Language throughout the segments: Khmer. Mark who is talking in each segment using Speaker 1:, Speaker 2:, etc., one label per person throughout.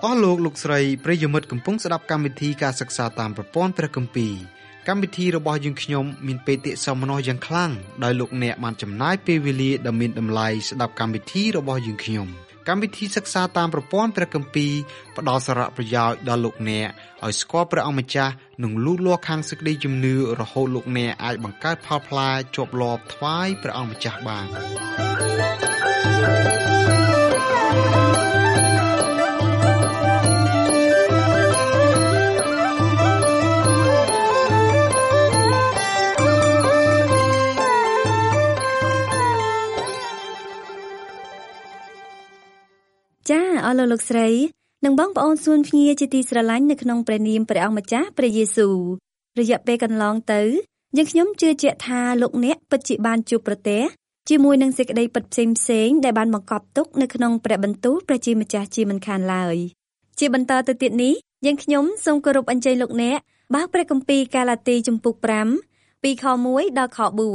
Speaker 1: អស់លោកស្រីប្រិយមិត្តកំពុងស្ដាប់កម្មវិធីការសិក្សាតាមប្រព័ន្ធព្រះគម្ពីរកម្មវិធីរបស់យើងខ្ញុំមានបេតិសោមនស្សយ៉ាងខ្លាំងដោយលោកអ្នកបានចំណាយពេលវេលាដ៏មានតម្លៃស្ដាប់កម្មវិធីរបស់យើងខ្ញុំកម្មវិធីសិក្សាតាមប្រព័ន្ធព្រះគម្ពីរផ្ដល់សារៈប្រយោជន៍ដល់លោកអ្នកឲ្យស្គាល់ព្រះអង្គម្ចាស់និងលូតលាស់ខាងសេចក្តីជំនឿរហូតលោកអ្នកអាចបង្កើតផលផ្លែជាប់លាប់ថ្វាយព្រះអង្គម្ចាស់បាន
Speaker 2: ចាអរលោកស្រីនិងបងប្អូនសួនភ្ងាជាទីស្រឡាញ់នៅក្នុងព្រះនាមព្រះអង្គម្ចាស់ព្រះយេស៊ូវរយៈពេលកន្លងទៅយើងខ្ញុំជឿជាក់ថាលោកអ្នកពិតជាបានជួបប្រទះជាមួយនឹងសេចក្តីពិតផ្សេងៗដែលបានបង្កប់ទុកនៅក្នុងព្រះបន្ទូលព្រះជាម្ចាស់ជាមិនខានឡើយជាបន្តទៅទៀតនេះយើងខ្ញុំសូមគោរពអញ្ជើញលោកអ្នកបើកព្រះគម្ពីរកាឡាទីជំពូក5ពីខ1ដល់ខ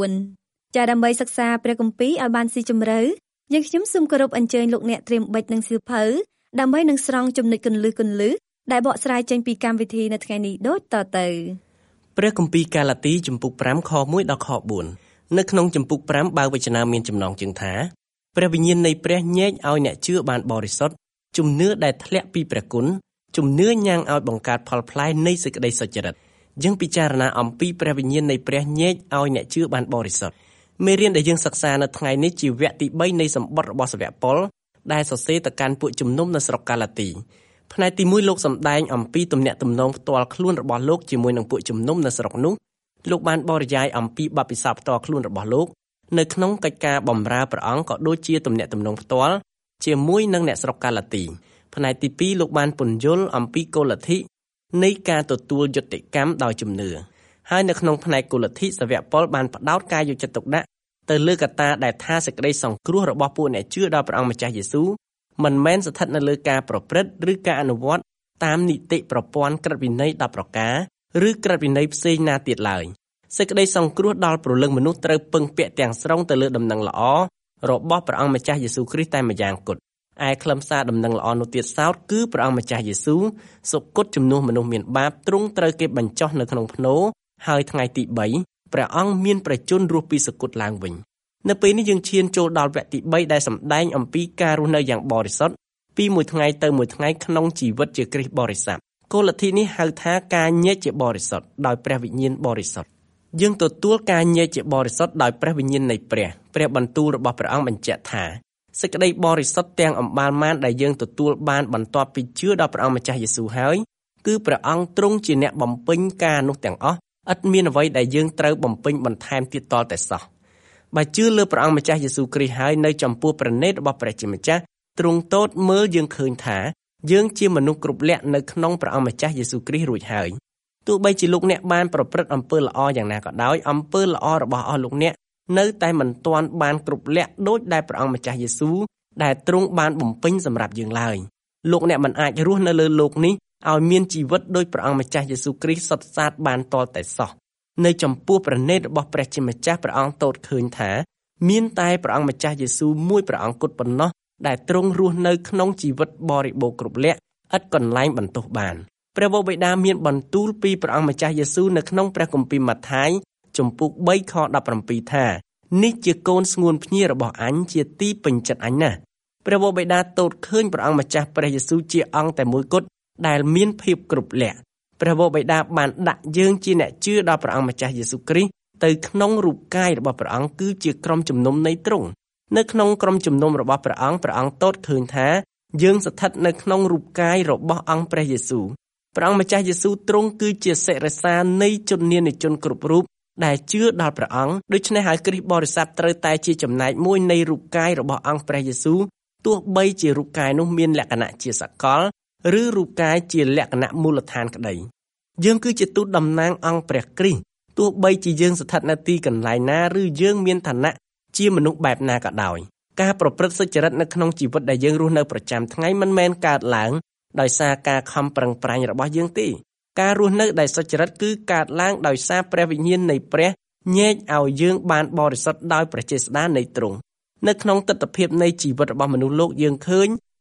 Speaker 2: 4ចាដើម្បីសិក្សាព្រះគម្ពីរឲ្យបានស៊ីជម្រៅយើងខ្ញុំសូមគោរពអញ្ជើញលោកអ្នកត្រៀមបិចនិងសៀវភៅដើម្បីនឹងស្រង់ចំណុចគន្លឹះដែលបកស្រាយចេញពីកម្មវិធីនៅថ្ងៃនេះដូចតទៅ
Speaker 3: ព្រះគម្ពីរកាឡាទីជំពូក5ខ1ដល់ខ4នៅក្នុងជំពូក5បើវចនាមានចំណងជើងថាព្រះវិញ្ញាណនៃព្រះញែកឲ្យអ្នកជឿបានបរិសុទ្ធជំនឿដែលធ្លាក់ពីព្រះគុណជំនឿញ៉ាំងឲ្យបង្កើតផលផ្លែនៃសេចក្តីសុចរិតយើងពិចារណាអំពីព្រះវិញ្ញាណនៃព្រះញែកឲ្យអ្នកជឿបានបរិសុទ្ធមេរៀនដែលយើងសិក្សានៅថ្ងៃនេះជាវគ្គទី3នៃសម្បត្តិរបស់សាវកប៉ុលដែលសរសេរទៅកាន់ពួកជំនុំនៅស្រុកកាឡាទីផ្នែកទី1លោកសម្ដែងអំពីទំនាក់ទំនងផ្ទាល់ខ្លួនរបស់លោកជាមួយនឹងពួកជំនុំនៅស្រុកនោះលោកបានបរិយាយអំពីបទពិសោធន៍ផ្ទាល់ខ្លួនរបស់លោកនៅក្នុងកិច្ចការបម្រើព្រះអង្គក៏ដូចជាទំនាក់ទំនងផ្ទាល់ជាមួយនឹងអ្នកស្រុកកាឡាទីផ្នែកទី2លោកបានពន្យល់អំពីគោលលទ្ធិនៃការទទួលយុត្តិកម្មដោយជំនឿហើយនៅក្នុងផ្នែកគោលលទ្ធិសាវកប៉ុលបានផ្ដោតការយកចិត្តទុកដាក់ទៅលើកត្តាដែលថាសេចក្តីសង្គ្រោះរបស់ពួកអ្នកជឿដល់ព្រះអង្គម្ចាស់យេស៊ូវមិនមែនស្ថិតនៅលើការប្រព្រឹត្តឬការអនុវត្តតាមនីតិប្រព័ន្ធក្រឹតវិន័យ10ប្រការឬក្រឹតវិន័យផ្សេងណាទៀតឡើយសេចក្តីសង្គ្រោះដល់ព្រលឹងមនុស្សត្រូវពឹងពាក់ទាំងស្រុងទៅលើដំណឹងល្អរបស់ព្រះអង្គម្ចាស់យេស៊ូវគ្រីស្ទតែម្យ៉ាងគត់ឯខ្លឹមសារដំណឹងល្អនោះទៀតសោតគឺព្រះអង្គម្ចាស់យេស៊ូវសុគតជំនួសមនុស្សមានបាបទ្រង់ត្រូវគេបញ្ចុះនៅក្នុងភ្នោហើយថ្ងៃទី3ព្រះអង្គមានប្រជញ្ញរស់ពីសគត់ឡើងវិញនៅពេលនេះយើងឈានចូលដល់វគ្គទី3ដែលសម្ដែងអំពីការរស់នៅយ៉ាងបរិសុទ្ធពីមួយថ្ងៃទៅមួយថ្ងៃក្នុងជីវិតជាគ្រីស្ទបរិស័ទគោលលទ្ធិនេះហៅថាការញែកជាបរិសុទ្ធដោយព្រះវិញ្ញាណបរិសុទ្ធយើងទទួលការញែកជាបរិសុទ្ធដោយព្រះវិញ្ញាណនៃព្រះបន្ទូលរបស់ព្រះអង្គបញ្ជាក់ថាសេចក្តីបរិសុទ្ធទាំងអម្បាលម៉ានដែលយើងទទួលបានបន្ទាប់ពីជឿដល់ព្រះអង្គម្ចាស់យេស៊ូវហើយគឺព្រះអង្គទ្រង់ជាអ្នកបំពេញការនោះទាំងអស់ឥតមានអ្វីដែលយើងត្រូវបំពេញបន្ថែមទៀតតតែសោះបើជឿលើព្រះអង្គម្ចាស់យេស៊ូវគ្រីស្ទហើយនៅចំពោះព្រះនេតរបស់ព្រះជាម្ចាស់ទ្រង់ទតមើលយើងឃើញថាយើងជាមនុស្សគ្រប់លក្ខនៅក្នុងព្រះអង្គម្ចាស់យេស៊ូវគ្រីស្ទរួចហើយទោះបីជាលោកអ្នកបានប្រព្រឹត្តអំពើល្អយ៉ាងណាក៏ដោយអំពើល្អរបស់អស់លោកអ្នកនៅតែមិនទាន់បានគ្រប់លក្ខដូចដែលព្រះអង្គម្ចាស់យេស៊ូវដែលទ្រង់បានបំពេញសម្រាប់យើងឡើយលោកអ្នកមិនអាចរស់នៅលើលោកនេះឲ្យមានជីវិតដោយព្រះអង្គម្ចាស់យេស៊ូវគ្រីស្ទសុទ្ធសាធបានតតែសោះនៅចំពោះព្រះនេតរបស់ព្រះជាម្ចាស់ព្រះអង្គទតឃើញថាមានតែព្រះអង្គម្ចាស់យេស៊ូវមួយព្រះអង្គគត់ប៉ុណ្ណោះដែលទ្រង់រស់នៅក្នុងជីវិតបរិបូរណ៍គ្រប់លក្ខឥតកន្លែងបន្ទោសបានព្រះវរបិតាមានបន្ទូលពីព្រះអង្គម្ចាស់យេស៊ូវនៅក្នុងព្រះគម្ពីរម៉ាថាយជំពូក3ខ17ថានេះជាកូនស្ងួនភ្ញារបស់អញជាទីពេញចិត្តអញណាស់ព្រះវរបិតាទតឃើញព្រះអង្គម្ចាស់ព្រះយេស៊ូវជាអង្គតែមួយគត់ដែលមានភាពគ្រប់លក្ខព្រះវរបិតាបានដាក់យើងជាអ្នកជឿដល់ព្រះអង្គម្ចាស់យេស៊ូវគ្រីស្ទទៅក្នុងរូបកាយរបស់ព្រះអង្គគឺជាក្រុមជំនុំនៃទ្រង់នៅក្នុងក្រុមជំនុំរបស់ព្រះអង្គទតឃើញថាយើងស្ថិតនៅក្នុងរូបកាយរបស់អង្គព្រះយេស៊ូវព្រះអង្គម្ចាស់យេស៊ូវទ្រង់គឺជាសិរសានៃជននានាជនគ្រប់រូបដែលជឿដល់ព្រះអង្គដូច្នេះហើយគ្រីស្ទបរិស័ទត្រូវតែជាចំណែកមួយនៃរូបកាយរបស់អង្គព្រះយេស៊ូវទោះបីជារូបកាយនោះមានលក្ខណៈជាសកលឬរូបកាយជាលក្ខណៈមូលដ្ឋានក្តីយើងគឺជាទូតតំណាងអង្គព្រះគ្រីស្ទទោះបីជាយើងស្ថិតនៅទីកន្លែងណាឬយើងមានឋានៈជាមនុស្សបែបណាក៏ដោយការប្រព្រឹត្តសុចរិតនៅក្នុងជីវិតដែលយើងរស់នៅប្រចាំថ្ងៃមិនមែនកើតឡើងដោយសារការខំប្រឹងប្រែងរបស់យើងទេការរស់នៅដែលសុចរិតគឺកើតឡើងដោយសារព្រះវិញ្ញាណនៃព្រះញែកឲ្យយើងបានបរិសុទ្ធដោយព្រះចេស្តានៃទ្រង់នៅក្នុងទិដ្ឋភាពនៃជីវិតរបស់មនុស្សលោកយើងឃើញ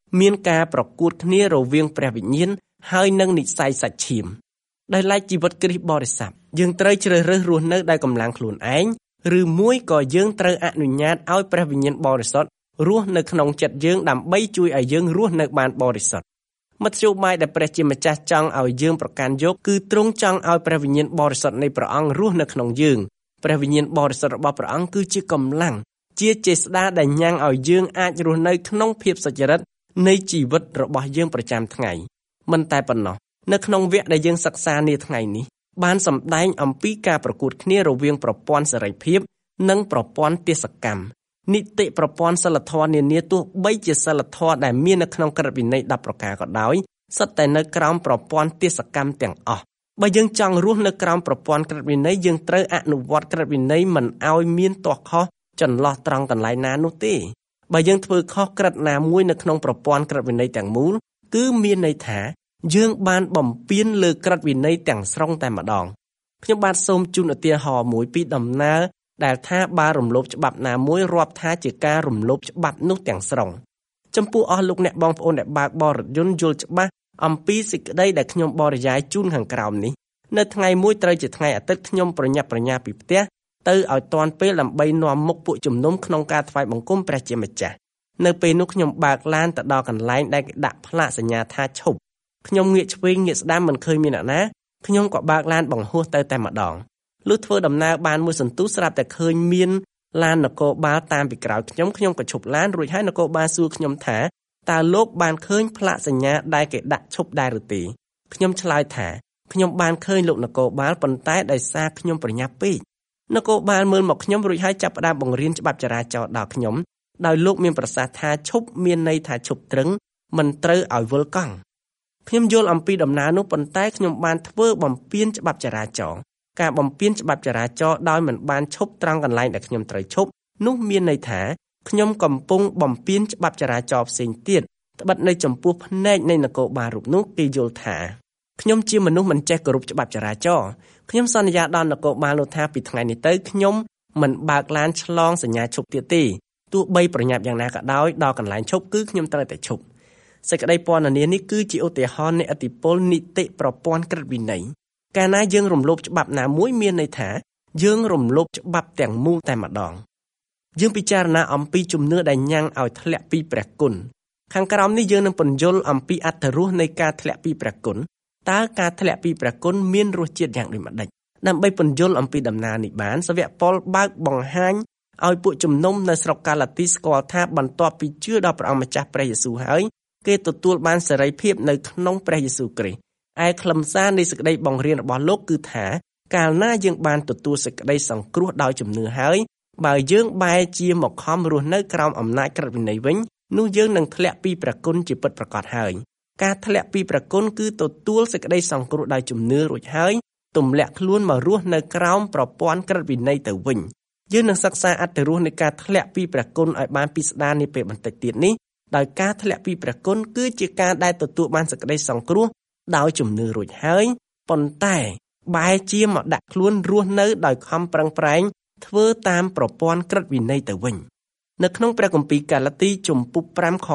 Speaker 3: មានការប្រកួតគ្នារវាងព្រះវិញ្ញាណហើយនិងនិស្ស័យសាច់ឈាមដោយឡែកជីវិតគ្រីស្ទបរិស័ទយើងត្រូវជ្រើសរើសរស់នៅដោយកម្លាំងខ្លួនឯងឬមួយក៏យើងត្រូវអនុញ្ញាតឲ្យព្រះវិញ្ញាណបរិសុទ្ធរស់នៅក្នុងចិត្តយើងដើម្បីជួយឲ្យយើងរស់នៅបានបរិសុទ្ធមធ្យោបាយដែលព្រះជាម្ចាស់ចង់ឲ្យយើងប្រកាន់យកគឺទ្រង់ចង់ឲ្យព្រះវិញ្ញាណបរិសុទ្ធនៃព្រះអង្គរស់នៅក្នុងយើងព្រះវិញ្ញាណបរិសុទ្ធរបស់ព្រះអង្គគឺជាកម្លាំងជាចេស្តាដែលញ៉ាំងឲ្យយើងអាចរស់នៅក្នុងភាពសុចរិតនៃជីវិតរបស់យើងប្រចាំថ្ងៃមិនតែប៉ុណ្ណោះនៅក្នុងវគ្គដែលយើងសិក្សានាថ្ងៃនេះបានសម្ដែងអំពីការប្រកួតគ្នារវាងប្រព័ន្ធសេរីភាពនិងប្រព័ន្ធទេសកម្មនីតិប្រព័ន្ធសិលធម៌នានាទោះបីជាសិលធម៌ដែលមាននៅក្នុងក្រឹត្យវិន័យ10ប្រការក៏ដោយសុទ្ធតែនៅក្រោមប្រព័ន្ធទេសកម្មទាំងអស់បើយើងចង់រស់នៅក្រោមប្រព័ន្ធក្រឹត្យវិន័យយើងត្រូវអនុវត្តក្រឹត្យវិន័យមិនឲ្យមានទាស់ខុសចន្លោះត្រង់កន្លែងណានោះទេបើយើងធ្វើខុសក្រឹត្យណាមួយនៅក្នុងប្រព័ន្ធក្រឹត្យវិន័យទាំងមូលគឺមានន័យថាយើងបានបំពានលើក្រឹត្យវិន័យទាំងស្រុងតែម្ដងខ្ញុំបាទសូមជូនឧទាហរណ៍មួយពីដំណើរដែលថាបើរំលោភច្បាប់ណាមួយរាប់ថាជាការរំលោភច្បាប់នោះទាំងស្រុងចំពោះអស់លោកអ្នកបងប្អូនដែលបើកបររថយន្តយល់ច្បាស់អំពីសេចក្តីដែលខ្ញុំបរិយាយជូនខាងក្រោមនេះនៅថ្ងៃមួយត្រូវជាថ្ងៃអាទិត្យខ្ញុំប្រញាប់ប្រញាល់ពីផ្ទះទៅឲ្យទាន់ពេលដើម្បីនាំមុខពួកជំនុំក្នុងការថ្វាយបង្គំព្រះជាម្ចាស់នៅពេលនោះខ្ញុំបើកឡានទៅដល់កន្លែងដែលគេដាក់ផ្លាកសញ្ញាថាឈប់ខ្ញុំងាកឆ្វេងងាកស្ដាំមិនឃើញមានអ្នកណាខ្ញុំក៏បើកឡានបង្ហោះទៅតែម្ដងលុះធ្វើដំណើរបានមួយសន្ទុះស្រាប់តែឃើញមានឡាននគរបាលតាមពីក្រោយខ្ញុំក៏ឈប់ឡានរួចហើយនគរបាលសួរខ្ញុំថាតើលោកបានឃើញផ្លាកសញ្ញាដែលគេដាក់ឈប់ដែរឬទេខ្ញុំឆ្លើយថាខ្ញុំបានឃើញលោកនគរបាលប៉ុន្តែដោយសារខ្ញុំប្រញាប់ពេកនគរបាលមើលមកខ្ញុំរួចហើយចាប់ផ្ដើមបង្រៀនច្បាប់ចរាចរណ៍ដល់ខ្ញុំដោយលោកមានប្រសាសន៍ថាឈប់មានន័យថាឈប់ត្រឹងមិនត្រូវឲ្យវិលកង់ខ្ញុំយល់អំពីដំណើរនោះប៉ុន្តែខ្ញុំបានធ្វើបំពានច្បាប់ចរាចរណ៍ការបំពានច្បាប់ចរាចរណ៍ដោយមិនបានឈប់ត្រង់កន្លែងដែលខ្ញុំត្រូវឈប់នោះមានន័យថាខ្ញុំកំពុងបំពានច្បាប់ចរាចរណ៍ផ្សេងទៀតត្បិតនៅចំពោះភ្នែកនៃនគរបាលរូបនោះគេយល់ថាខ្ញុំជាមនុស្សមិនចេះគោរពច្បាប់ចរាចរណ៍ខ្ញុំសន្យាដល់នគរបាលនោះថាពីថ្ងៃនេះទៅខ្ញុំមិនបើកឡានឆ្លងសញ្ញាឈប់ទៀតទេទោះបីប្រញាប់យ៉ាងណាក៏ដោយដល់កន្លែងឈប់គឺខ្ញុំត្រូវតែឈប់សេចក្តីពណ៌នានេះគឺជាឧទាហរណ៍នៃឥទ្ធិពលនីតិប្រព័ន្ធក្រឹត្យវិន័យកាលណាយើងរំលោភច្បាប់ណាមួយមានន័យថាយើងរំលោភច្បាប់ទាំងមូលតែម្ដងយើងពិចារណាអំពីជំនឿដែលញ៉ាំងឲ្យធ្លាក់ពីព្រះគុណខាងក្រោមនេះយើងនឹងពន្យល់អំពីអត្ថរសនៃការធ្លាក់ពីព្រះគុណតើការធ្លាក់ពីព្រះគុណមានរសជាតិយ៉ាងដូចម្ដេចដើម្បីពន្យល់អំពីដំណើរនេះបានសាវកប៉ុលបើកបង្ហាញឲ្យពួកជំនុំនៅស្រុកកាឡាទីស្គាល់ថាបន្ទាប់ពីជឿដល់ព្រះអង្គម្ចាស់ព្រះយេស៊ូវហើយគេទទួលបានសេរីភាពនៅក្នុងព្រះយេស៊ូវគ្រីស្ទឯខ្លឹមសារនៃសេចក្តីបង្រៀនរបស់លោកគឺថាកាលណាយើងបានទទួលសេចក្តីសង្គ្រោះដោយជំនឿហើយបើយើងបែរជាមកខំរស់នៅក្រោមអំណាចក្រឹត្យវិន័យវិញនោះយើងនឹងធ្លាក់ពីព្រះគុណជាពិតប្រាកដហើយការធ្លាក់ពីព្រះគុណគឺទទួលសេចក្តីសង្គ្រោះដោយជំនឿរួចហើយទម្លាក់ខ្លួនមករស់នៅក្រោមប្រព័ន្ធក្រឹត្យវិន័យទៅវិញយើងនឹងសិក្សាអត្ថរសនៃការធ្លាក់ពីព្រះគុណឲ្យបានពិស្ដារនាពេលបន្តិចទៀតនេះដោយការធ្លាក់ពីព្រះគុណគឺជាការដែលទទួលបានសេចក្តីសង្គ្រោះដោយជំនឿរួចហើយប៉ុន្តែបែរជាមកដាក់ខ្លួនរស់នៅដោយខំប្រឹងប្រែងធ្វើតាមប្រព័ន្ធក្រឹត្យវិន័យទៅវិញនៅក្នុងព្រះគម្ពីរកាឡាទីជំពូក5ខ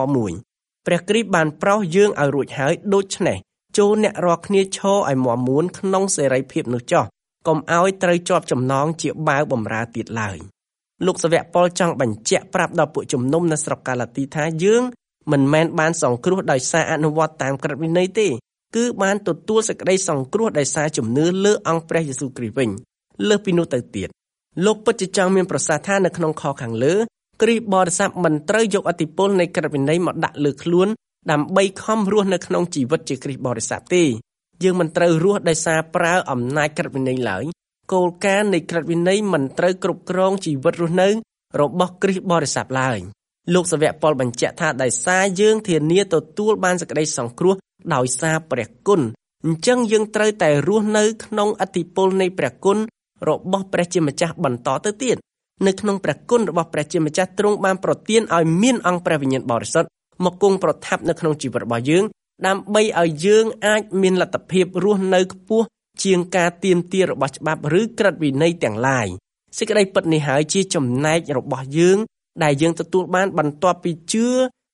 Speaker 3: 1ព្រះគ្រីស្ទបានប្រោសយើងឲ្យរួចហើយដូច្នេះចូលអ្នករាល់គ្នាឈរឲ្យមាំមួនក្នុងសេរីភាពនោះចុះកុំឲ្យត្រូវជាប់ចំណងជាបាវបម្រើទៀតឡើយលោកសាវកប៉ុលចង់បញ្ជាក់ប្រាប់ដល់ពួកជំនុំនៅស្រុកកាឡាទីថាយើងមិនមែនបានសង្គ្រោះដោយសារអនុវត្តតាមក្រឹត្យវិន័យទេគឺបានទទួលសេចក្តីសង្គ្រោះដោយសារជំនឿលើអង្គព្រះយេស៊ូវគ្រីស្ទវិញលើសពីនោះទៅទៀតលោកពិតជាចង់មានប្រសាសន៍ថានៅក្នុងខខាងលើគ្រីស្ទបរិស័ទមិនត្រូវយកឥទ្ធិពលនៃក្រឹត្យវិន័យមកដាក់លើខ្លួនដើម្បីខំរស់នៅក្នុងជីវិតជាគ្រីស្ទបរិស័ទទេយើងមិនត្រូវរស់ដោយសារប្រើអំណាចក្រឹត្យវិន័យឡើយគោលការណ៍នៃក្រឹត្យវិន័យមិនត្រូវគ្រប់គ្រងជីវិតរស់នៅរបស់គ្រីស្ទបរិស័ទឡើយលោកសាវកប៉ុលបញ្ជាក់ថាដោយសារយើងធានាទទួលបានសេចក្តីសង្គ្រោះដោយសារព្រះគុណអញ្ចឹងយើងត្រូវតែរស់នៅក្នុងឥទ្ធិពលនៃព្រះគុណរបស់ព្រះជាម្ចាស់បន្តទៅទៀតនៅក្នុងព្រះគុណរបស់ព្រះជាម្ចាស់ទ្រង់បានប្រទានឲ្យមានអង្គព្រះវិញ្ញាណបរិសុទ្ធមកគង់ប្រថាប់នៅក្នុងជីវិតរបស់យើងដើម្បីឲ្យយើងអាចមានលទ្ធភាពរស់នៅខ្ពស់ជាងការទាមទាររបស់ច្បាប់ឬក្រឹត្យវិន័យទាំងឡាយសេចក្តីពិតនេះហើយជាចំណែករបស់យើងដែលយើងទទួលបានបន្ទាប់ពីជឿ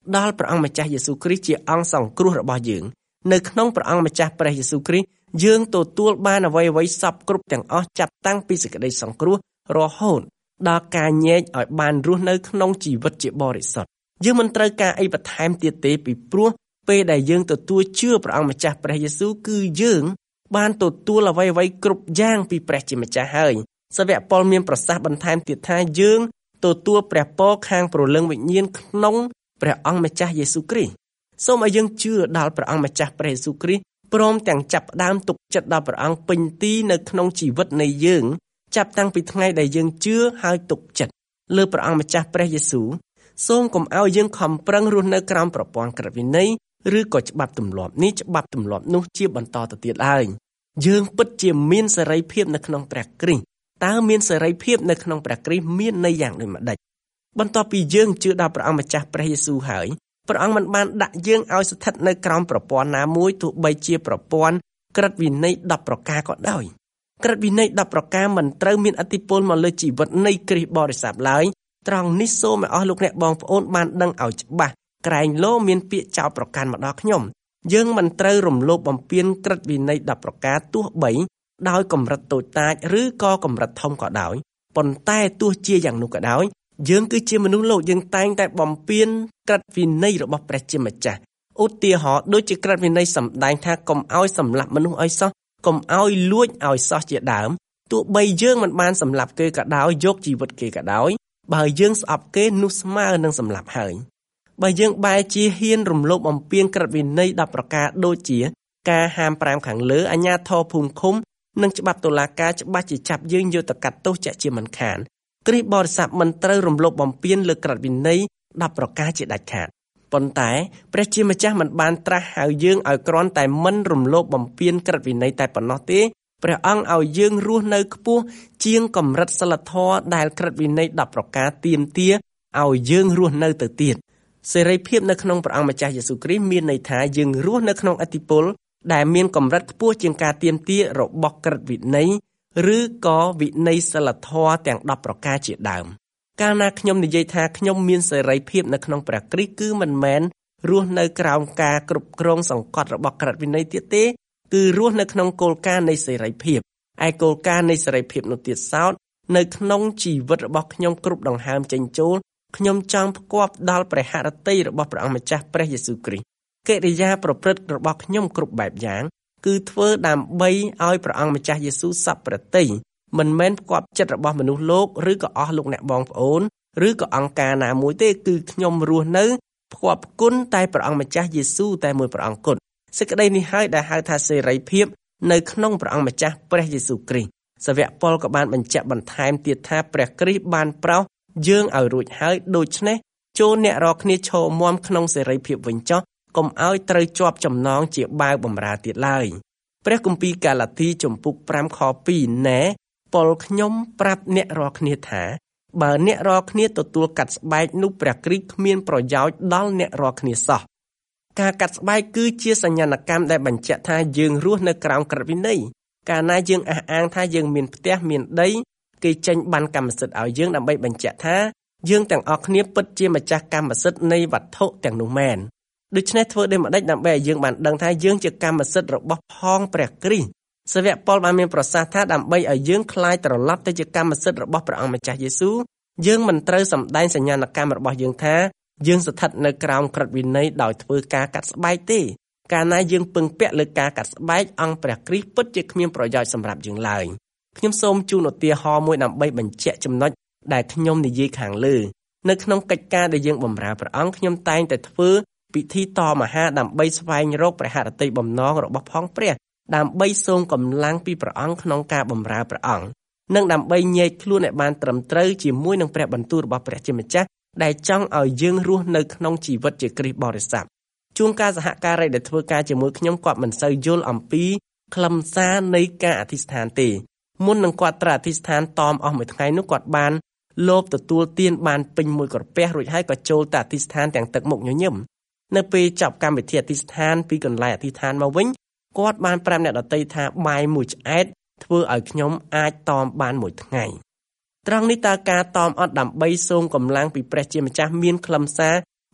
Speaker 3: ដល់ព្រះអង្គម្ចាស់យេស៊ូវគ្រីស្ទជាអង្គសង្គ្រោះរបស់យើងនៅក្នុងព្រះអង្គម្ចាស់ព្រះយេស៊ូវគ្រីស្ទយើងទទួលបានអ្វីៗសពគ្រប់ទាំងអស់ចាប់តាំងពីសេចក្តីសង្គ្រោះរហូតដល់ការញែកឲ្យបានរស់នៅក្នុងជីវិតជាបរិសុទ្ធយើងមិនត្រូវការអីបន្ថែមទៀតទេពីព្រោះពេលដែលយើងទទួលជឿព្រះអង្គម្ចាស់ព្រះយេស៊ូវគឺយើងបានទទួលអ្វីៗគ្រប់យ៉ាងពីព្រះជាម្ចាស់ហើយសាវកប៉ុលមានប្រសាសន៍បន្ថែមទៀតថាយើងទទួលព្រះពរខាងព្រលឹងវិញ្ញាណក្នុងព្រះអង្គម្ចាស់យេស៊ូវគ្រីស្ទសូមឲ្យយើងជឿដល់ព្រះអង្គម្ចាស់ព្រះយេស៊ូវគ្រីស្ទព្រមទាំងចាប់ផ្ដើមទុកចិត្តដល់ព្រះអង្គពេញទីនៅក្នុងជីវិតនៃយើងចាប់តាំងពីថ្ងៃដែលយើងជឿហើយទុកចិត្តលើព្រះអង្គម្ចាស់ព្រះយេស៊ូវសូមកុំឲ្យយើងខំប្រឹងរស់នៅក្រោមប្រព័ន្ធក្រឹតវិន័យឬក៏ច្បាប់ទម្លាប់នេះច្បាប់ទម្លាប់នោះជាបន្តទៅទៀតឡើយយើងពិតជាមានសេរីភាពនៅក្នុងព្រះគ្រីស្ទតើមានសេរីភាពនៅក្នុងព្រះគ្រីស្ទមានន័យយ៉ាងដូចម្ដេចបន្ទាប់ពីយើងជឿដល់ព្រះអង្គម្ចាស់ព្រះយេស៊ូវហើយព្រះអង្គមិនបានដាក់យើងឲ្យស្ថិតនៅក្រោមប្រព័ន្ធណាមួយទោះបីជាប្រព័ន្ធក្រឹតវិន័យ10ប្រការក៏ដោយក្រឹតវិន័យ10ប្រការមិនត្រូវមានឥទ្ធិពលមកលើជីវិតនៃគ្រីស្ទបរិស័ទឡើយត្រង់នេះសូមឲ្យអស់លោកអ្នកបងប្អូនបានដឹងឲ្យច្បាស់ក្រែងលោមានពាក្យចោទប្រកាន់មកដល់ខ្ញុំយើងមិនត្រូវរំលោភបំពានក្រឹតវិន័យ10ប្រការទោះបីដោយកម្រិតតូចតាចឬក៏កម្រិតធំក៏ដោយប៉ុន្តែទោះជាយ៉ាងនោះក៏ដោយយើងគឺជាមនុស្សលោកយើងតែងតែបំពានក្រឹតវិន័យរបស់ព្រះជាម្ចាស់ឧទាហរណ៍ដូចជាក្រឹតវិន័យសម្ដែងថាកុំឲ្យសម្លាប់មនុស្សឲ្យសោះកុំឲ្យលួចឲ្យសោះជាដើមទោះបីយើងមិនបានសម្លាប់គេក៏ដោយយកជីវិតគេក៏ដោយបើយើងស្អប់គេនោះស្មើនឹងសម្លាប់ហើយបើយើងបែរជាហ៊ានរំលោភបំពានក្រឹតវិន័យ10ប្រការដូចជាការហាម5ខាងលើអាជ្ញាធរភូមិឃុំនិងច្បាប់តុលាការច្បាស់ជាចាប់យើងយកទៅកាត់ទោសជាក់ជាមិនខានគ្រីស្ទបរិស័ទមិនត្រូវរំលោភបំពានលើក្រឹតវិន័យ10ប្រការជាដាច់ខាតប៉ុន្តែព្រះជាម្ចាស់មិនបានត្រាស់ហៅយើងឲ្យគ្រាន់តែមិនរំលោភបំពានក្រឹតវិន័យតែប៉ុណ្ណោះទេព្រះអង្គឲ្យយើងរស់នៅខ្ពស់ជាងកម្រិតសីលធម៌ដែលក្រឹតវិន័យ10ប្រការទាមទារឲ្យយើងរស់នៅទៅទៀតសេរីភាពនៅក្នុងព្រះអង្គម្ចាស់យេស៊ូវគ្រីស្ទមានន័យថាយើងរស់នៅក្នុងឥទ្ធិពលដែលមានកម្រិតខ្ពស់ជាងការទាមទាររបស់ក្រឹតវិន័យឬក៏វិន័យសីលធម៌ទាំង10ប្រការជាដើមកាលណាខ្ញុំនិយាយថាខ្ញុំមានសេរីភាពនៅក្នុងព្រះគ្រីស្ទគឺមិនមែនរស់នៅក្រោមការគ្រប់គ្រងសង្កត់របស់ក្រឹតវិន័យទៀតទេគឺរស់នៅក្នុងគោលការណ៍នៃសេរីភាពឯគោលការណ៍នៃសេរីភាពនោះទៀតសោតនៅក្នុងជីវិតរបស់ខ្ញុំគ្រប់ដង្ហើមចេញចូលខ្ញុំចង់ផ្គាប់ដល់ព្រះハរតីរបស់ព្រះអង្គម្ចាស់ព្រះយេស៊ូវគ្រីស្ទកិរិយាប្រព្រឹត្តរបស់ខ្ញុំគ្រប់បែបយ៉ាងគឺធ្វើដើម្បីឲ្យព្រះអង្គម្ចាស់យេស៊ូវសព្វប្រតិមិនមែនផ្គាប់ចិត្តរបស់មនុស្សលោកឬក៏អស់លោកអ្នកបងប្អូនឬក៏អង្គការណាមួយទេគឺខ្ញុំរស់នៅផ្គាប់គុណតែព្រះអង្គម្ចាស់យេស៊ូវតែមួយព្រះអង្គគត់សេចក្តីនេះហើយដែលហៅថាសេរីភាពនៅក្នុងព្រះអង្គម្ចាស់ព្រះយេស៊ូវគ្រីស្ទសាវកប៉ុលក៏បានបញ្ជាក់បន្ថែមទៀតថាព្រះគ្រីស្ទបានប្រោសយើងឲ្យរួចហើយដូច្នេះចូលអ្នករាល់គ្នាឈរមាំក្នុងសេរីភាពវិញចុះកុំឲ្យត្រូវជាប់ចំណងជាបាវបម្រើទៀតឡើយព្រះគម្ពីរកាឡាទីជំពូក5ខ2ណែប៉ុលខ្ញុំប្រាប់អ្នករាល់គ្នាថាបើអ្នករាល់គ្នាទទួលកាត់ស្បែកនោះព្រះគ្រីស្ទគ្មានប្រយោជន៍ដល់អ្នករាល់គ្នាសោះការកាត់ស្បែកគឺជាសញ្ញាណកម្មដែលបញ្ជាក់ថាយើងរស់នៅក្រោមក្រឹតវិន័យកាលណាយើងអះអាងថាយើងមានផ្ទះមានដីគេចេញបានកម្មសិទ្ធិឲ្យយើងដើម្បីបញ្ជាក់ថាយើងទាំងអស់គ្នាពិតជាម្ចាស់កម្មសិទ្ធិនៃវត្ថុទាំងនោះមែនដូច្នេះធ្វើដូចម្តេចដើម្បីឲ្យយើងបានដឹងថាយើងជាកម្មសិទ្ធិរបស់ផងព្រះគ្រីស្ទសាវកប៉ុលបានមានប្រសាសន៍ថាដើម្បីឲ្យយើងคล้ายត្រឡប់ទៅជាកម្មសិទ្ធិរបស់ព្រះអង្គម្ចាស់យេស៊ូវយើងមិនត្រូវសម្ដែងសញ្ញាណកម្មរបស់យើងថាយើងស្ថិតនៅក្រោមក្រឹតវិន័យដោយធ្វើការកាត់ស្បែកទេកាលណាយើងពឹងពាក់លើការកាត់ស្បែកអង្គព្រះគ្រីស្ទពិតជាគ្មានប្រយោជន៍សម្រាប់យើងឡើយខ្ញុំសូមជូនឧទាហរណ៍មួយដើម្បីបញ្ជាក់ចំណុចដែលខ្ញុំនិយាយខាងលើនៅក្នុងកិច្ចការដែលយើងបម្រើព្រះអង្គខ្ញុំតែងតែធ្វើពិធីតមហាដើម្បីស្វែងរកព្រះハរតីបំណងរបស់ផងព្រះដើម្បីសូមកម្លាំងពីព្រះអង្គក្នុងការបម្រើព្រះអង្គនិងដើម្បីញែកខ្លួនឲ្យបានត្រឹមត្រូវជាមួយនឹងព្រះបន្ទូលរបស់ព្រះជាម្ចាស់ដែលចង់ឲ្យយើងរស់នៅក្នុងជីវិតជាគ្រីស្ទបរិស័ទជួនកាលសហការីដែលធ្វើការជាមួយខ្ញុំគាត់មិនសូវយល់អំពីខ្លឹមសារនៃការអធិស្ឋានទេមុននឹងគាត់ត្រូវអធិស្ឋានតមអស់មួយថ្ងៃនោះគាត់បានលោភទទួលទានបានពេញមួយក្រពះរួចហើយក៏ចូលទៅអធិស្ឋានទាំងទឹកមុខញញឹមនៅពេលចប់កម្មវិធីអធិស្ឋានពីកន្លែងអធិស្ឋានមកវិញគាត់បានប្រាប់អ្នកដទៃថាបាយមួយឆ្អែតធ្វើឲ្យខ្ញុំអាចតមបានមួយថ្ងៃត្រង់នេះតើការតមអត់ដើម្បីសូមកម្លាំងពីព្រះជាម្ចាស់មានខ្លឹមសារ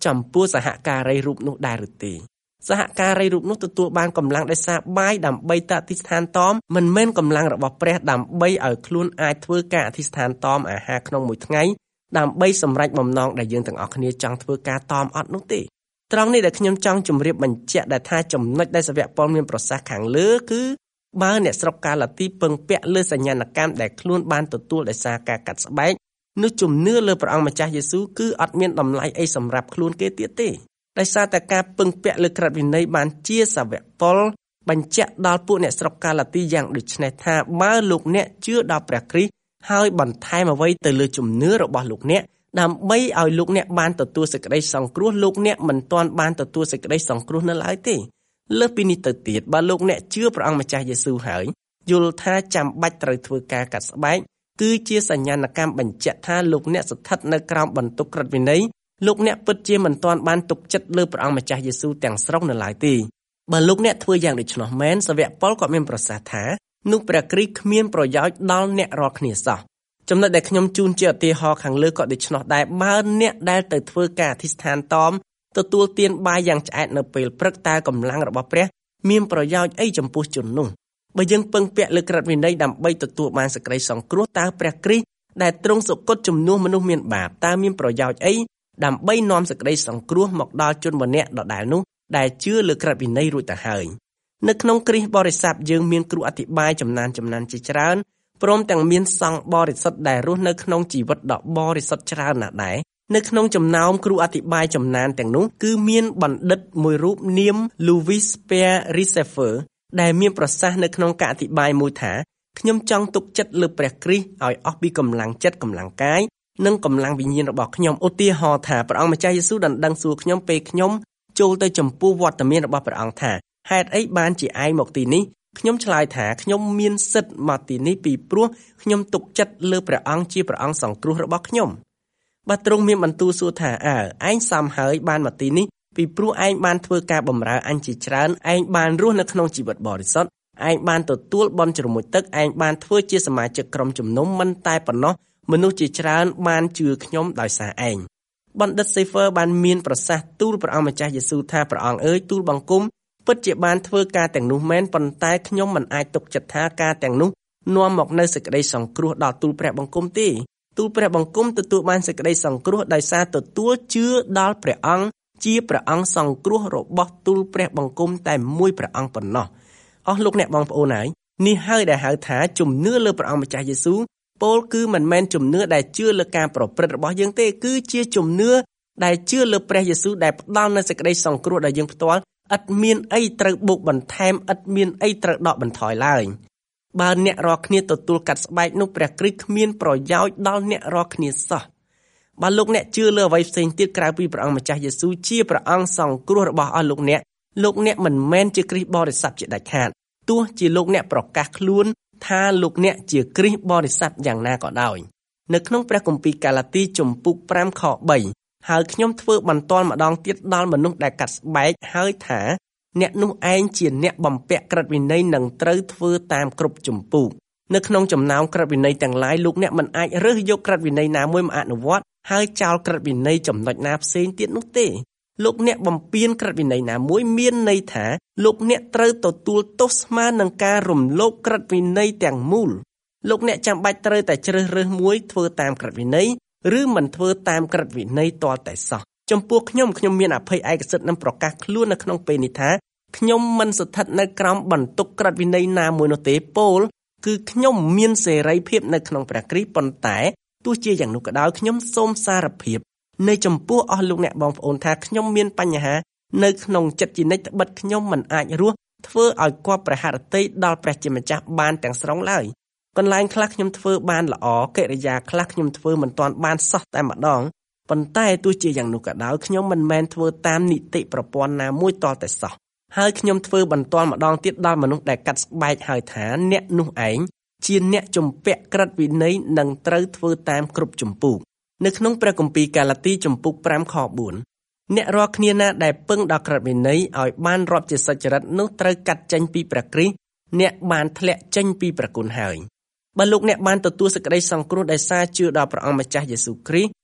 Speaker 3: ចំពោះសហការីរូបនោះដែរឬទេសហការីរូបនោះទទួលបានកម្លាំងដោយសារបាយដើម្បីទៅអធិស្ឋានតមមិនមែនកម្លាំងរបស់ព្រះដើម្បីឲ្យខ្លួនអាចធ្វើការអធិស្ឋានតមអាហារក្នុងមួយថ្ងៃដើម្បីសម្រេចបំណងដែលយើងទាំងអស់គ្នាចង់ធ្វើការតមអត់នោះទេត្រង់នេះដែលខ្ញុំចង់ជម្រាបបញ្ជាក់ដែលថាចំណុចដែលសាវកប៉ុលមានប្រសាសន៍ខាងលើគឺបើអ្នកស្រុកកាឡាទីពឹងពាក់លើសញ្ញាណកម្មដែលខ្លួនបានទទួលដោយសារការកាត់ស្បែកនោះជំនឿលើព្រះអង្គម្ចាស់យេស៊ូវគឺអត់មានតម្លៃអីសម្រាប់ខ្លួនគេទៀតទេដោយសារតែការពឹងពាក់លើក្រឹតវិន័យបានជាសាវកប៉ុលបញ្ជាក់ដល់ពួកអ្នកស្រុកកាឡាទីយ៉ាងដូចនេះថាបើលោកអ្នកជឿដល់ព្រះគ្រីស្ទហើយបន្ថែមអ្វីទៅលើជំនឿរបស់លោកអ្នកដើម្បីឲ្យលោកអ្នកបានទទួលសេចក្តីសង្គ្រោះលោកអ្នកមិនទាន់បានទទួលសេចក្តីសង្គ្រោះនៅឡើយទេលើសពីនេះទៅទៀតបើលោកអ្នកជឿព្រះអង្គម្ចាស់យេស៊ូវហើយយល់ថាចាំបាច់ត្រូវធ្វើការកាត់ស្បែកគឺជាសញ្ញាណកម្មបញ្ជាក់ថាលោកអ្នកស្ថិតនៅក្រោមបន្ទុកក្រឹតវិន័យលោកអ្នកពិតជាមិនទាន់បានទុកចិត្តលើព្រះអង្គម្ចាស់យេស៊ូវទាំងស្រុងនៅឡើយទេបើលោកអ្នកធ្វើយ៉ាងដូច្នោះមែនសាវកប៉ុលក៏មានប្រសាសន៍ថានោះព្រះគ្រីស្ទគ្មានប្រយោជន៍ដល់អ្នករាល់គ្នាសោះចំណុចដែលខ្ញុំជូនជាឧទាហរណ៍ខាងលើក៏ដូច្នោះដែរបើអ្នកដែលទៅធ្វើការអធិស្ឋានតមទទួលទានបាយយ៉ាងឆ្អែតនៅពេលព្រឹកតើកម្លាំងរបស់ព្រះមានប្រយោជន៍អីចំពោះជននោះបើយើងពឹងពាក់លើក្រឹតវិន័យដើម្បីទទួលបានសេចក្តីសង្គ្រោះតើព្រះគ្រីស្ទដែលទ្រង់សុគតជំនួសមនុស្សមានបាបតើមានប្រយោជន៍អីដើម្បីនាំសេចក្តីសង្គ្រោះមកដល់ជនម្នាក់ដដែលនោះដែលជឿលើក្រឹតវិន័យរួចទៅហើយនៅក្នុងគ្រីស្ទបរិស័ទយើងមានគ្រូអធិប្បាយចំណានជាច្រើនព្រមទាំងមានសង្ឃបរិសុទ្ធដែលរស់នៅក្នុងជីវិតដ៏បរិសុទ្ធច្រើនណាស់ដែរនៅក្នុងចំណោមគ្រូអធិប្បាយចំណានទាំងនោះគឺមានបណ្ឌិតមួយរូបនាម Louis Spear Receiver ដែលមានប្រសាសន៍នៅក្នុងការអធិប្បាយមួយថាខ្ញុំចង់ទុកចិត្តលើព្រះគ្រីស្ទឲ្យអស់ពីកម្លាំងចិត្តកម្លាំងកាយនិងកម្លាំងវិញ្ញាណរបស់ខ្ញុំឧទាហរណ៍ថាព្រះអង្គម្ចាស់យេស៊ូវដណ្ដឹងសួរខ្ញុំពេលខ្ញុំចូលទៅចំពោះវត្តមានរបស់ព្រះអង្គថាហេតុអីបានជាឯងមកទីនេះខ្ញុំឆ្លើយថាខ្ញុំមានសិទ្ធិមកទីនេះពីព្រោះខ្ញុំទុកចិត្តលើព្រះអង្គជាព្រះអង្គសង្គ្រោះរបស់ខ្ញុំបើទ្រង់មានបន្ទូលសួរថាឯងសមហើយបានមកទីនេះពីព្រោះឯងបានធ្វើការបម្រើអញជាច្រើនឯងបានរស់នៅក្នុងជីវិតបរិសុទ្ធឯងបានទទួលបន់ជ្រមុជទឹកឯងបានធ្វើជាសមាជិកក្រុមជំនុំមិនតែប៉ុណ្ណោះមនុស្សជាច្រើនបានជឿខ្ញុំដោយសារឯងបណ្ឌិត Sefer បានមានប្រសាសន៍ទូលព្រះអង្គម្ចាស់យេស៊ូវថាព្រះអង្គអើយទូលបង្គំពិតជាបានធ្វើការទាំងនោះមែនប៉ុន្តែខ្ញុំមិនអាចទុកចិត្តថាការទាំងនោះនាំមកនៅសេចក្តីសង្គ្រោះដល់ទូលព្រះបង្គំទេទូលព្រះបង្គំទទួលបានសេចក្តីសង្គ្រោះដោយសារទទួលជឿដល់ព្រះអង្គជាព្រះអង្គសង្គ្រោះរបស់ទូលព្រះបង្គំតែមួយព្រះអង្គប៉ុណ្ណោះអស់លោកអ្នកបងប្អូនហើយនេះហើយដែលហៅថាជំនឿលើព្រះអង្គម្ចាស់យេស៊ូវពោលគឺមិនមែនជំនឿដែលជឿលើការប្រព្រឹត្តរបស់យើងទេគឺជាជំនឿដែលជឿលើព្រះយេស៊ូវដែលផ្ដល់នូវសេចក្តីសង្គ្រោះដល់យើងផ្ទាល់ឥតមានអីត្រូវបូកបន្ថែមឥតមានអីត្រូវដកបន្ថយឡើយបើអ្នករាល់គ្នាទទួលកាត់ស្បែកនោះព្រះគ្រីស្ទគ្មានប្រយោជន៍ដល់អ្នករាល់គ្នាសោះបើលោកអ្នកជឿលើអ្វីផ្សេងទៀតក្រៅពីព្រះអង្គម្ចាស់យេស៊ូវជាព្រះអង្គសង្គ្រោះរបស់អស់លោកអ្នកមិនមែនជាគ្រីស្ទបរិស័ទជាដាច់ខាតទោះជាលោកអ្នកប្រកាសខ្លួនថាលោកអ្នកជាគ្រីស្ទបរិស័ទយ៉ាងណាក៏ដោយនៅក្នុងព្រះគម្ពីរកាឡាទីជំពូក5ខ3ហើយខ្ញុំធ្វើបន្ទាល់ម្ដងទៀតដល់មនុស្សដែលកាត់ស្បែកហើយថាអ្នកនោះឯងជាអ្នកបំពាក់ក្រឹតវិន័យនឹងត្រូវធ្វើតាមគ្រប់ជំពូកនៅក្នុងចំណោមក្រឹតវិន័យទាំងឡាយលោកអ្នកមិនអាចរើសយកក្រឹតវិន័យណាមួយមកអនុវត្តហើយចោលក្រឹតវិន័យចំណុចណាផ្សេងទៀតនោះទេលោកអ្នកបំពានក្រឹតវិន័យណាមួយមានន័យថាលោកអ្នកត្រូវទទួលទោសស្មើនឹងការរំលោភក្រឹតវិន័យទាំងមូលលោកអ្នកចាំបាច់ត្រូវតែជ្រើសរើសមួយធ្វើតាមក្រឹតវិន័យឬមិនធ្វើតាមក្រឹតវិន័យទាល់តែសោះចំពោះខ្ញុំមានអភ័យឯកសិទ្ធិនិងប្រកាសខ្លួននៅក្នុងពេលនេះថាខ្ញុំមិនស្ថិតនៅក្រោមបន្ទុកក្រឹតវិន័យណាមួយនោះទេពោលគឺខ្ញុំមានសេរីភាពនៅក្នុងព្រះគ្រីស្ទប៉ុន្តែទោះជាយ៉ាងនោះក៏ដោយខ្ញុំសូមសារភាពនៅចំពោះអស់លោកអ្នកបងប្អូនថាខ្ញុំមានបញ្ហានៅក្នុងចិត្តជានិច្ចត្បិតខ្ញុំមិនអាចរស់ធ្វើឲ្យគប់ព្រះハរតីដល់ព្រះជាម្ចាស់បានទាំងស្រុងឡើយកន្លែងខ្លះខ្ញុំធ្វើបានល្អកិរិយាខ្លះខ្ញុំធ្វើមិនទាន់បានសោះតែម្ដងប៉ុន្តែទោះជាយ៉ាងនោះក៏ដោយខ្ញុំមិនមែនធ្វើតាមនីតិប្រព័ន្ធណាមួយតតែសោះហើយខ្ញុំធ្វើបន្ទាល់ម្ដងទៀតដល់មនុស្សដែលកាត់ស្បែកហើយថាអ្នកនោះឯងជាអ្នកជំពាក់ក្រឹតវិន័យនឹងត្រូវធ្វើតាមគ្រប់ជំពូកនៅក្នុងព្រះគម្ពីរកាឡាទីជំពូក5ខ4អ្នករាល់គ្នាណាដែលពឹងដល់ក្រឹតវិន័យឲ្យបានរាប់ជាសុចរិតនោះត្រូវកាត់ចេញពីព្រះគ្រីស្ទអ្នកបានធ្លាក់ចេញពីព្រះគុណហើយបើលោកអ្នកបានទទួលសេចក្តីសង្គ្រោះដោយសារជឿដល់ព្រះអង្គម្ចាស់យេស៊ូវគ្រីស្ទ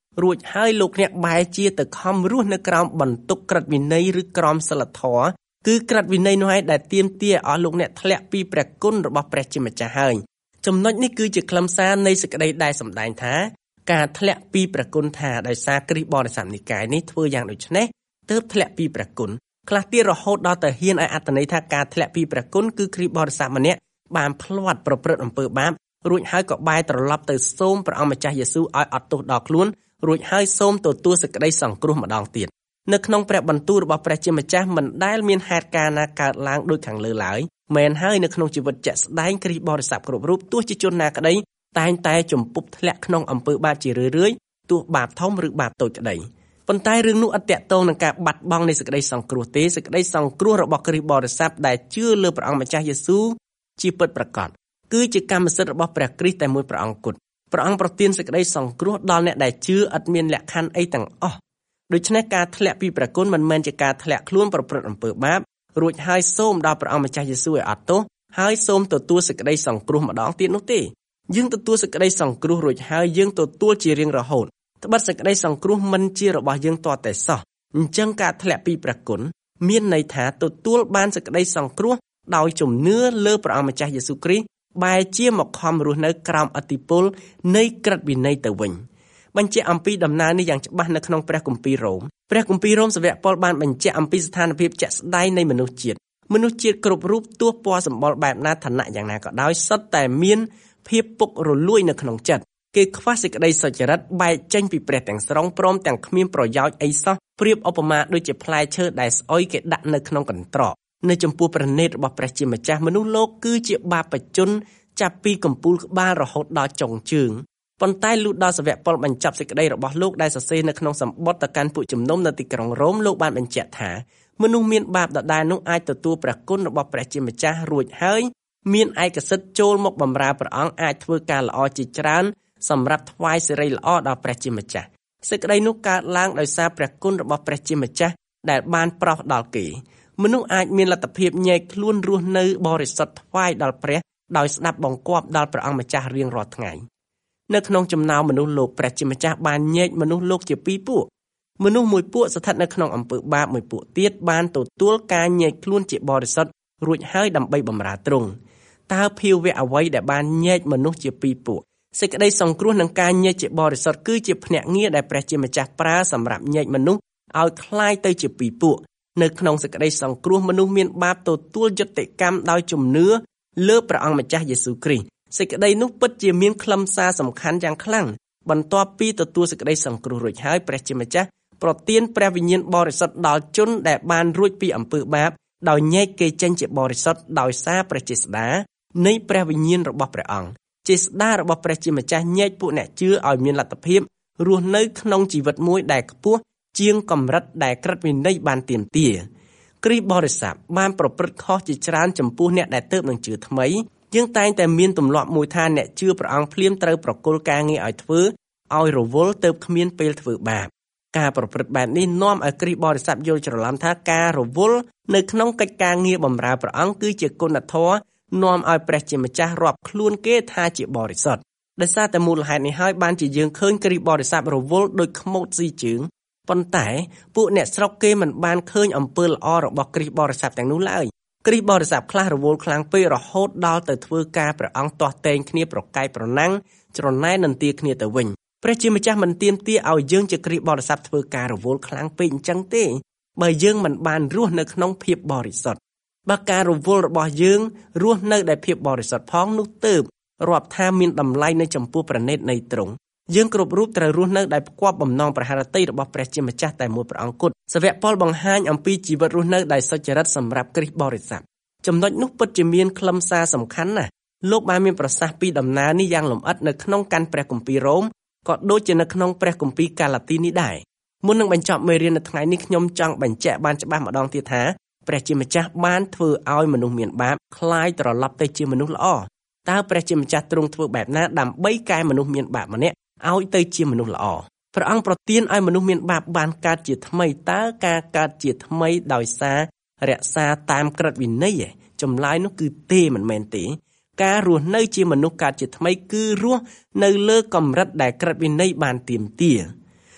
Speaker 3: រួចហើយលោកអ្នកបែរជាទៅខំរស់នៅក្រោមបន្ទុកក្រឹតវិន័យឬក្រមសីលធម៌គឺក្រឹតវិន័យនោះឯងដែលទាមទារឲ្យលោកអ្នកធ្លាក់ពីព្រះគុណរបស់ព្រះជាម្ចាស់ហើយចំណុចនេះគឺជាខ្លឹមសារនៃសេចក្តីដែលសម្ដែងថាការធ្លាក់ពីព្រះគុណថាដោយសារគ្រិស្តបរិស័ទនិកាយនេះធ្វើយ៉ាងដូចនេះទើបធ្លាក់ពីព្រះគុណខ្លះទៀតរហូតដល់ទៅហ៊ានឲ្យអត្ថន័យថាការធ្លាក់ពីព្រះគុណគឺគ្រិស្តបរិស័ទម្នាក់បានភ្លាត់ប្រព្រឹត្តអំពើបាបរួចហើយក៏បែរត្រឡប់ទៅសូមព្រះអង្គម្ចាស់យេស៊ូវឲ្យអត់ទោសដល់ខ្លួនរួចហើយសូមទទួលសេចក្តីសង្គ្រោះម្ដងទៀតនៅក្នុងព្រះបន្ទូលរបស់ព្រះជាម្ចាស់មិនដែលមានហេតុការណ៍ណាកើតឡើងដូចខាងលើឡើយមែនហើយនៅក្នុងជីវិតជាក់ស្ដែងគ្រិស្តបរិស័ទគ្រប់រូបទោះជាជនណាក្តីតែងតែជំពប់ធ្លាក់ក្នុងអំពើបាបជារឿយៗទោះបាបធំឬបាបតូចក្តីប៉ុន្តែរឿងនោះអត់ទាក់ទងនឹងការបាត់បង់នៃសេចក្តីសង្គ្រោះទេសេចក្តីសង្គ្រោះរបស់គ្រិស្តបរិស័ទដែលជឿលើព្រះអង្គម្ចាស់យេស៊ូវជាពិតប្រាកដគឺជាកម្មសិទ្ធិរបស់ព្រះគ្រីស្ទតែមួយព្រះអង្គគត់ព្រះអង្គប្រទានសេចក្តីសង្គ្រោះដល់អ្នកដែលជឿឥតមានលក្ខខណ្ឌអីទាំងអស់ដូច្នេះការធ្លាក់ពីព្រះគុណមិនមែនជាការធ្លាក់ខ្លួនប្រព្រឹត្តអំពើបាបរួចហើយសូមដល់ព្រះអង្គម្ចាស់យេស៊ូវឲ្យអត់ទោសហើយសូមទទួលសេចក្តីសង្គ្រោះម្ដងទៀតនោះទេយើងទទួលសេចក្តីសង្គ្រោះរួចហើយយើងទទួលជារៀងរហូតត្បិតសេចក្តីសង្គ្រោះមិនជារបស់យើងទាល់តែសោះអញ្ចឹងការធ្លាក់ពីព្រះគុណមានន័យថាទទួលបានសេចក្តីសង្គ្រោះដោយជំនឿលើព្រះអង្គម្ចាស់យេស៊ូវគ្រីស្ទបែរជាមកខំរស់នៅក្រោមឥទ្ធិពលនៃក្រឹតវិន័យទៅវិញបញ្ជាក់អំពីដំណើរនេះយ៉ាងច្បាស់នៅក្នុងព្រះគម្ពីររ៉ូមព្រះគម្ពីររ៉ូមសាវកប៉ុលបានបញ្ជាក់អំពីស្ថានភាពជាក់ស្ដែងនៃមនុស្សជាតិគ្រប់រូបទោះពណ៌សម្បុរបែបណាឋានៈយ៉ាងណាក៏ដោយសុទ្ធតែមានភាពពុករលួយនៅក្នុងចិត្តគេខ្វះសេចក្តីសុចរិតបែកចេញពីព្រះទាំងស្រុងព្រមទាំងគ្មានប្រយោជន៍អីសោះប្រៀបឧបមាដូចជាផ្លែឈើដែលស្អុយគេដាក់នៅក្នុងកន្ត្រកនៅចំពោះព្រះនេតរបស់ព្រះជាម្ចាស់មនុស្សលោកគឺជាបាបជនចាប់ពីកំពូលក្បាលរហូតដល់ចុងជើងប៉ុន្តែលុះដល់សាវកប៉ុលបញ្ចប់សេចក្តីរបស់លោកដែលសរសេរនៅក្នុងសម្បត្តិទៅកាន់ពួកជំនុំនៅទីក្រុងរ៉ូមលោកបានបញ្ជាក់ថាមនុស្សមានបាបដដែលនោះអាចទទួលព្រះគុណរបស់ព្រះជាម្ចាស់រួចហើយមានឯកសិទ្ធិចូលមកបម្រើព្រះអង្គអាចធ្វើការល្អជាច្រើនសម្រាប់ថ្វាយសិរីល្អដល់ព្រះជាម្ចាស់សេចក្តីនោះកើតឡើងដោយសារព្រះគុណរបស់ព្រះជាម្ចាស់ដែលបានប្រោសដល់គេមនុស្សអាចមានលទ្ធភាពញែកខ្លួនរស់នៅបរិសុទ្ធថ្វាយដល់ព្រះដោយស្ដាប់បង្គាប់ដល់ព្រះអង្គម្ចាស់រៀងរាល់ថ្ងៃនៅក្នុងចំណោមមនុស្សលោកព្រះជាម្ចាស់បានញែកមនុស្សលោកជាពីរពួកមនុស្សមួយពួកស្ថិតនៅក្នុងអំពើបាបមួយពួកទៀតបានទទួលការញែកខ្លួនជាបរិសុទ្ធរួចហើយដើម្បីបម្រើទ្រង់តើភាវៈអ្វីដែលបានញែកមនុស្សជាពីរពួកសេចក្តីសង្គ្រោះនឹងការញែកជាបរិសុទ្ធគឺជាភ្នាក់ងារដែលព្រះជាម្ចាស់ប្រើសម្រាប់ញែកមនុស្សឲ្យคล้ายទៅជាពីរពួកនៅក្នុងសេចក្តីសង្គ្រោះមនុស្សមានបាបទទួលយុត្តិកម្មដោយជំនឿលើព្រះអង្គម្ចាស់យេស៊ូវគ្រីស្ទសេចក្តីនោះពិតជាមានខ្លឹមសារសំខាន់យ៉ាងខ្លាំងបន្ទាប់ពីទទួលសេចក្តីសង្គ្រោះរួចហើយព្រះជាម្ចាស់ប្រទានព្រះវិញ្ញាណបរិសុទ្ធដល់ជនដែលបានរួចពីអំពើបាបដោយញែកគេចេញជាបរិសុទ្ធដោយសារព្រះចេស្តានៃព្រះវិញ្ញាណរបស់ព្រះអង្គចេស្តារបស់ព្រះជាម្ចាស់ញែកពួកអ្នកជឿឲ្យមានលទ្ធភាពរស់នៅក្នុងជីវិតមួយដែលខ្ពស់ជាងកម្រិតដែលក្រឹតវិន័យបានទាមទារគ្រីស្ទបរិស័ទបានប្រព្រឹត្តខុសជាច្រើនចំពោះអ្នកដែលទើបនឹងជឿថ្មីយើងតែងតែមានទម្លាប់មួយថាអ្នកជឿព្រះអង្គភ្លាមត្រូវប្រគល់ការងារឲ្យធ្វើឲ្យរវល់ទើបគ្មានពេលធ្វើបាបការប្រព្រឹត្តបែបនេះនាំឲ្យគ្រីស្ទបរិស័ទយល់ច្រឡំថាការរវល់នៅក្នុងកិច្ចការងារបម្រើព្រះអង្គគឺជាគុណធម៌នាំឲ្យព្រះជាម្ចាស់រាប់ខ្លួនគេថាជាបរិសុទ្ធដោយសារតែមូលហេតុនេះហើយបានជាយើងឃើញគ្រីស្ទបរិស័ទរវល់ដោយខ្មោចស៊ីជើងប៉ុន្តែពួកអ្នកស្រុកគេមិនបានឃើញអំពើល្អរបស់គ្រីស្ទបរិស័ទទាំងនោះឡើយគ្រីស្ទបរិស័ទខ្លះរវល់ខ្លាំងពេករហូតដល់ទៅធ្វើការព្រះអង្គទាស់ទែងគ្នាប្រកែកប្រណាំងច្រណែននន្ទាគ្នាទៅវិញព្រះជាម្ចាស់មិនទាមទារឲ្យយើងជាគ្រីស្ទបរិស័ទធ្វើការរវល់ខ្លាំងពេកអញ្ចឹងទេបើយើងមិនបានរស់នៅក្នុងភាពបរិសុទ្ធបើការរវល់របស់យើងរស់នៅដោយភាពបរិសុទ្ធផងនោះទើបរាប់ថាមានតម្លៃនៅចំពោះព្រះនេតនៃទ្រង់យើងគ្រប់រូបត្រូវរស់នៅដោយផ្គាប់បំណងប្រហារតីរបស់ព្រះជាម្ចាស់តែមួយព្រះអង្គគត់សាវកប៉ុលបង្ហាញអំពីជីវិតរស់នៅដោយសុចរិតសម្រាប់គ្រីស្ទបរិស័ទចំណុចនោះពិតជាមានខ្លឹមសារសំខាន់ណាស់លោកបានមានប្រសាសន៍ពីដំណើរនេះយ៉ាងលម្អិតនៅក្នុងកាន់ព្រះគម្ពីររ៉ូមក៏ដូចជានៅក្នុងព្រះគម្ពីរកាឡាទីនេះដែរមុននឹងបញ្ចប់មេរៀននៅថ្ងៃនេះខ្ញុំចង់បញ្ជាក់បានច្បាស់ម្ដងទៀតថាព្រះជាម្ចាស់បានធ្វើឲ្យមនុស្សមានបាបคล้ายត្រឡប់ទៅជាមនុស្សល្អតើព្រះជាម្ចាស់ទ្រង់ធ្វើបែបណាដើម្បីកែមនុស្សមានបាបម្នាក់ឲ្យទៅជាមនុស្សល្អព្រះអង្គប្រទានឲ្យមនុស្សមានបាបបានកើតជាថ្មីតើការកើតជាថ្មីដោយសាររក្សាតាមក្រឹតវិន័យចម្លើយនោះគឺទេមិនមែនទេការរស់នៅជាមនុស្សកើតជាថ្មីគឺរស់នៅលើកម្រិតដែលក្រឹតវិន័យបានទាមទារ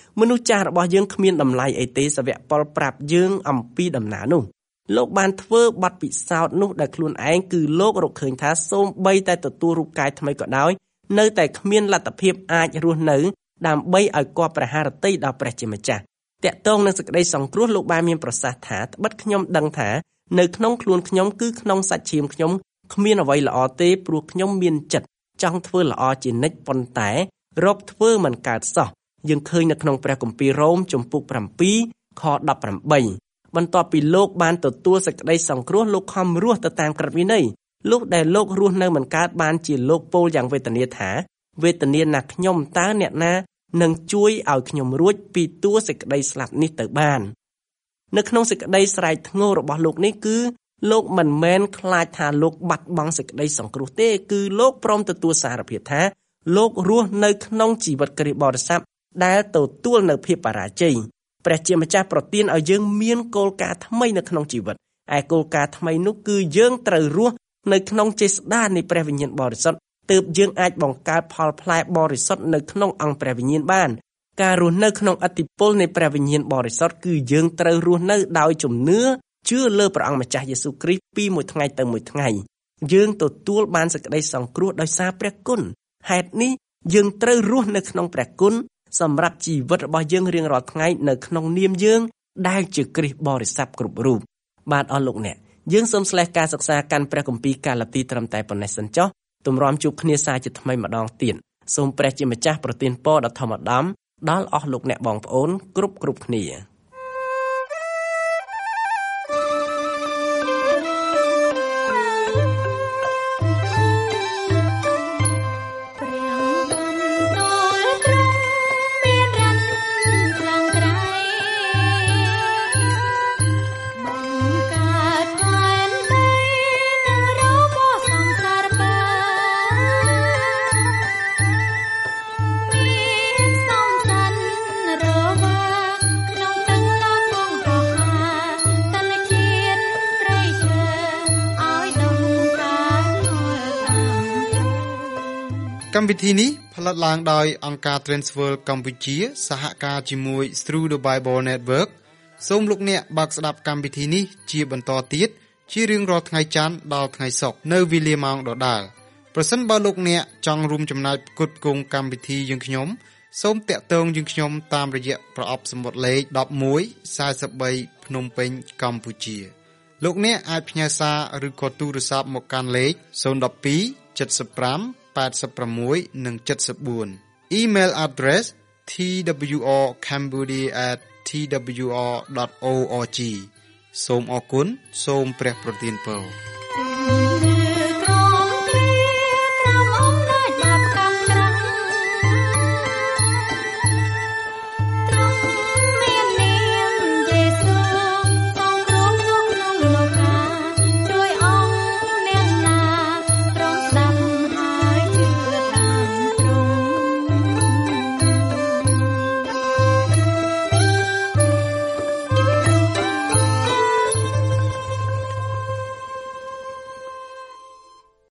Speaker 3: មនុស្សចាស់របស់យើងគ្មានតម្លៃអីទេសវៈពលប្រាប់យើងអំពីដំណើរនោះលោកបានធ្វើបទពិសោធន៍នោះដោយខ្លួនឯងគឺលោករកឃើញថាសូម្បីតែទទួលរូបកាយថ្មីក៏ដោយនៅតែគ្មានលទ្ធភាពអាចរស់នៅដើម្បីឲ្យគប់ព្រះハរតីដល់ព្រះជាម្ចាស់តាក់ទងនឹងសេចក្តីសង្គ្រោះលោកបានមានប្រសាសន៍ថាត្បិតខ្ញុំដឹងថានៅក្នុងខ្លួនខ្ញុំគឺក្នុងសាច់ឈាមខ្ញុំគ្មានអ្វីល្អទេព្រោះខ្ញុំមានចិត្តចង់ធ្វើល្អជានិច្ចប៉ុន្តែរកធ្វើមិនកើតសោះយើងឃើញនៅក្នុងព្រះគម្ពីររ៉ូមជំពូក7ខ18បន្ទាប់ពីលោកបានទទួលសេចក្តីសង្គ្រោះលោកខំរស់ទៅតាមក្រឹតវិន័យលោកដែលលោករស់នៅមិនកើតបានជាលោកពោលយ៉ាងវេទនាថាវេទនាណាខ្ញុំតើអ្នកណានឹងជួយឲ្យខ្ញុំរួចពីតួសេចក្តីស្លាប់នេះទៅបាននៅក្នុងសេចក្តីស្រែកធ្ងររបស់លោកនេះគឺលោកមិនមែនខ្លាចថាលោកបាត់បង់សេចក្តីសង្គ្រោះទេគឺលោកព្រមទទួលសារភាពថាលោករស់នៅក្នុងជីវិតគ្រីស្ទបរិស័ទដែលទទួលនៅភាពបរាជ័យព្រះជាម្ចាស់ប្រទានឲ្យយើងមានគោលការណ៍ថ្មីនៅក្នុងជីវិតឯគោលការណ៍ថ្មីនោះគឺយើងត្រូវរស់នៅក្នុងចេស្តានៃព្រះវិញ្ញាណបរិសុទ្ធទើបយើងអាចបង្កើតផលផ្លែបរិសុទ្ធនៅក្នុងអង្គព្រះវិញ្ញាណបានការរស់នៅក្នុងឥទ្ធិពលនៃព្រះវិញ្ញាណបរិសុទ្ធគឺយើងត្រូវរស់នៅដោយជំនឿជឿលើព្រះអង្គម្ចាស់យេស៊ូវគ្រីស្ទពីមួយថ្ងៃទៅមួយថ្ងៃយើងទទួលបានសេចក្តីសង្គ្រោះដោយសារព្រះគុណហេតុនេះយើងត្រូវរស់នៅក្នុងព្រះគុណសម្រាប់ជីវិតរបស់យើងរៀងរាល់ថ្ងៃនៅក្នុងនាមយើងដែលជាគ្រីស្ទបរិស័ទគ្រប់រូបបាទអស់លោកអ្នកយើងសូមស្លេះការសិក្សាកាន់ព្រះគម្ពីរកាឡាទីត្រឹមតែប៉ុណ្ណេះសិនចុះទម្រាំជួបគ្នាសាជាថ្មីម្ដងទៀតសូមព្រះជាម្ចាស់ប្រទានពរដល់ធម្មដំដល់អស់លោកអ្នកបងប្អូនគ្រប់គ្នា
Speaker 1: កម្មវិធីនេះផលិតឡើងដោយអង្គការ Transworld កម្ពុជាសហការជាមួយ Through the Bible Network សូមលោកអ្នកបើកស្ដាប់កម្មវិធីនេះជាបន្តទៀតជារៀងរាល់ថ្ងៃច័ន្ទដល់ថ្ងៃសុក្រនៅវេលាម៉ោងដដែលប្រសិនបើលោកអ្នកចង់រួមចំណែកផ្គត់ផ្គង់កម្មវិធីយើងខ្ញុំសូមតាក់ទងយើងខ្ញុំតាមរយៈប្រអប់សំបុត្រលេខ1143ភ្នំពេញកម្ពុជាលោកអ្នកអាចផ្ញើសារឬក៏ទូរស័ព្ទមកកាន់លេខ012 75 86 និង 74 Email address twrcambodia@twr.org សូមអរគុណសូមព្រះប្រទានពរ